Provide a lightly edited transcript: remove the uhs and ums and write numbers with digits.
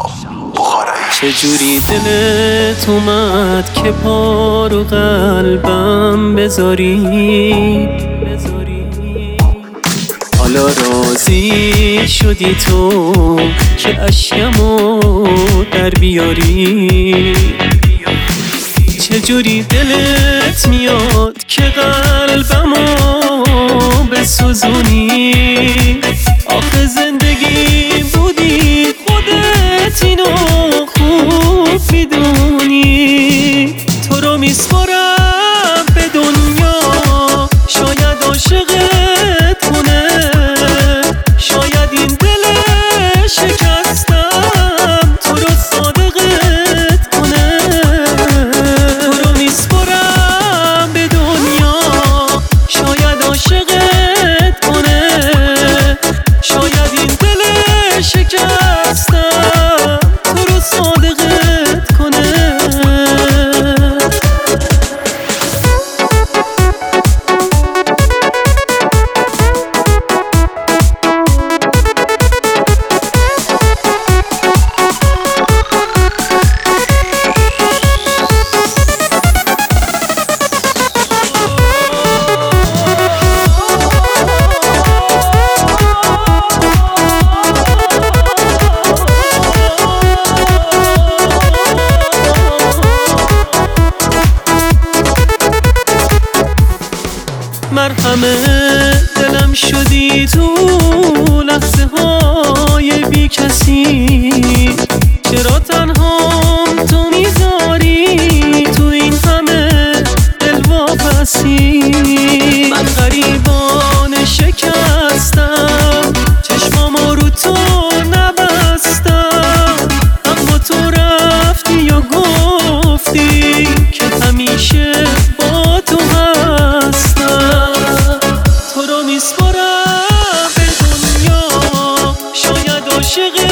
چجوری دلت اومد که پا رو قلبم بذاری؟ حالا راضی شدی تو که اشکمو در بیاری؟ چجوری دلت میاد که قلبمو بسوزونی؟ آخه زندگی بودی خودت اینو خوب میدونی. تو رو میسپارم به دنیا، شاید عاشقت کنه، شاید این دل شکستم تو رو صادقت کنه. تو رو میسپارم به دنیا، شاید عاشقت کنه، شاید این دل شکستم تو رو صادقت کنه. مرهمه دلم شدی تو لحظه های بی کسی، چرا تنهام تو میذاری تو این همه دل واپسی؟ من غریبانه شکستم، چشمامو رو تو نبستم، اما تو رفتی و گفتی که همیشه با تو هستم. تو رو میسپارم به دنیا، شاید عاشق